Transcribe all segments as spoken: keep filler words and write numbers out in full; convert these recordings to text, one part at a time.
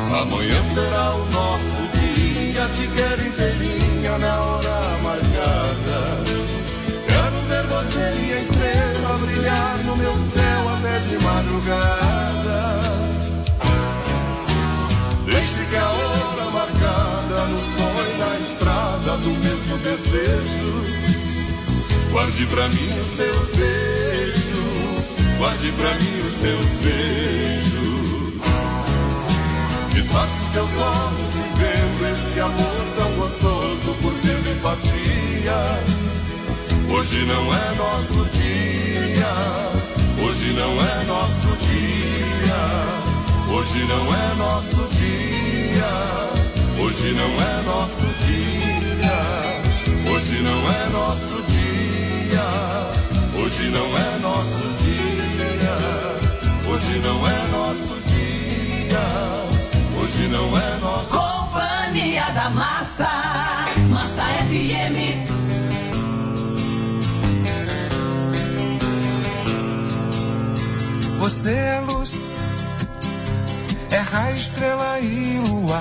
Amanhã será o nosso dia, te quero inteirinha na hora marcada. Quero ver você e a estrela brilhar no meu céu até de madrugada. Deixe que a hora marcada nos põe na estrada do mesmo desejo. Guarde pra mim os seus beijos, guarde pra mim os seus beijos. Disfarce seus olhos vivendo esse amor tão gostoso por ter empatia. Hoje não é nosso dia, hoje não é nosso dia, hoje não é nosso dia, hoje não é nosso dia, hoje não é nosso dia, hoje não é nosso dia, hoje não é nosso dia, hoje não é nosso. Companhia da Massa, Massa F M. Você é luz, é raio, estrela e luar.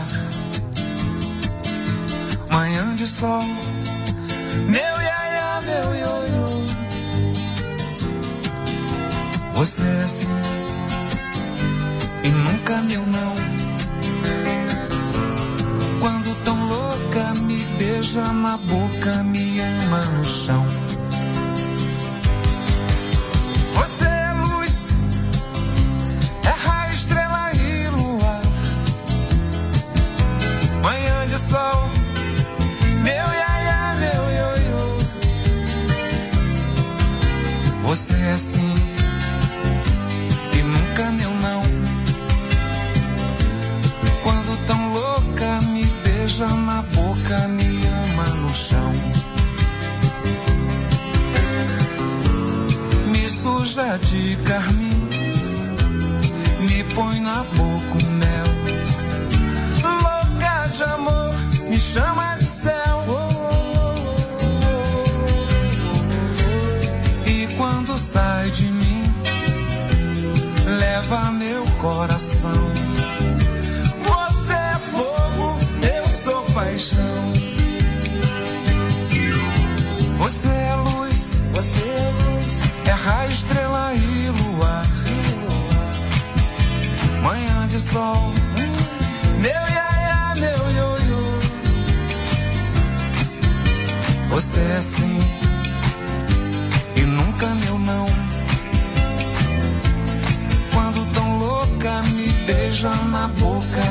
Manhã de sol, meu iaia, meu ioiô. Você é assim e nunca meu não. Quando tão louca me beija na boca, me ama no chão. Você é luz, é raio, estrela e luar. Manhã de sol, meu iaia, meu ioiô. Você é assim e nunca meu não. Quando tão louca me beija na boca, me ama no chão. Me suja de carmim, me põe na boca um mel. Louca de amor, me chama de céu. E quando sai de mim, leva meu coração. Você é fogo, eu sou paixão. Você é luz, você é luz, é raio, estrela e luar. Manhã de sol, meu iaia, meu ioiô. Você é assim e nunca meu não. Quando tão louca me beija na boca,